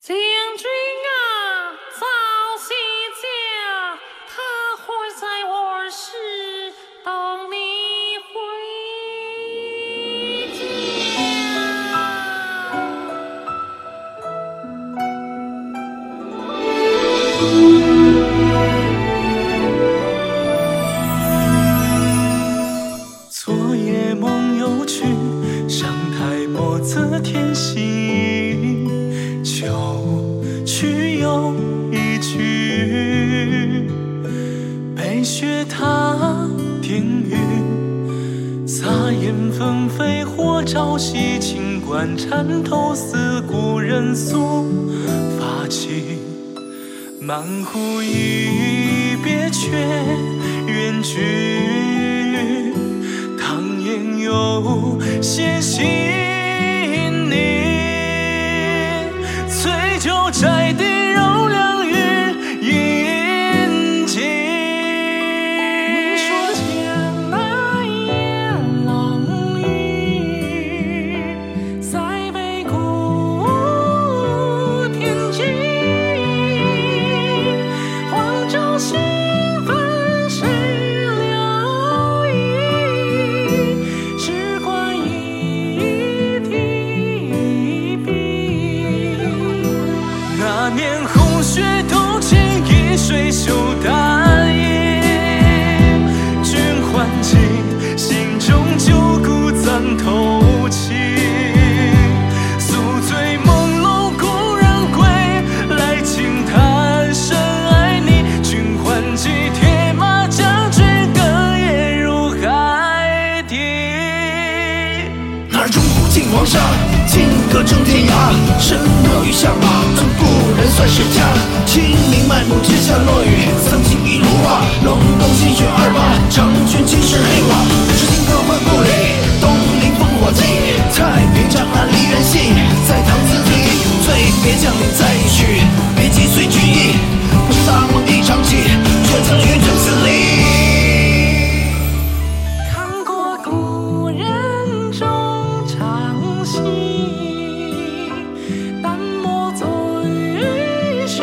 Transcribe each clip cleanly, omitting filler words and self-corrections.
将军啊，早些家，他会在我时等你回昨夜梦又去，上台墨字添新，秋去又一去，北雪踏定雨，洒烟纷飞火朝夕，清官缠头思故人诉发起，满壶一别却远去，唐烟又写信你，醉酒摘地绕梁雨饮尽。 你说将来烟冷雨，塞北古天际，黄州新坟谁留意？时光一提笔， 那年红雪冬青，一水袖淡影，君还记，心中旧故暂透气，宿醉朦胧故人归，来轻叹深爱你，君还记，铁马将军更夜入海底。 哪儿钟鼓尽黄沙，金戈征天涯，身落于下马，尊故人算是家。清明漫步之下落雨，桑青一如画，隆冬新雪二八，长君今是黑瓦。诗经各换故里，东临烽火记，太平长安梨园戏，在唐字里醉别将领再续，别击碎军意，不是大梦一场起，却曾于正死里。 看过故人中长戏，淡墨醉时，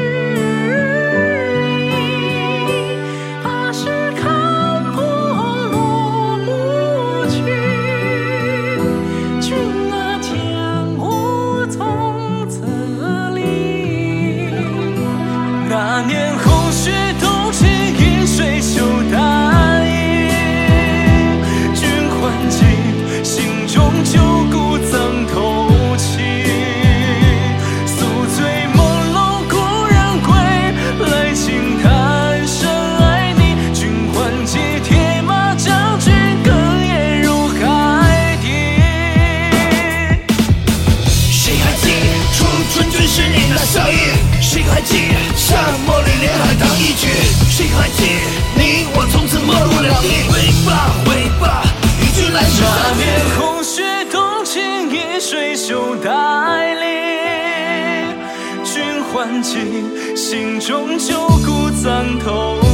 怕是看破落幕去。君啊，将我从此离。 那年红雪冬青，一水袖淡影，君还记，心中旧故暂透气，宿醉朦胧故人归，来轻叹深爱你，君还记，铁马将军更夜入海底。 谁还记初春军10年的笑意？谁还记夏末里连海棠一曲？谁还记你我从此陌路两地？回吧回吧，与君来世那三年别。 红雪冬青，一水袖带领，君还记，心中旧故暂透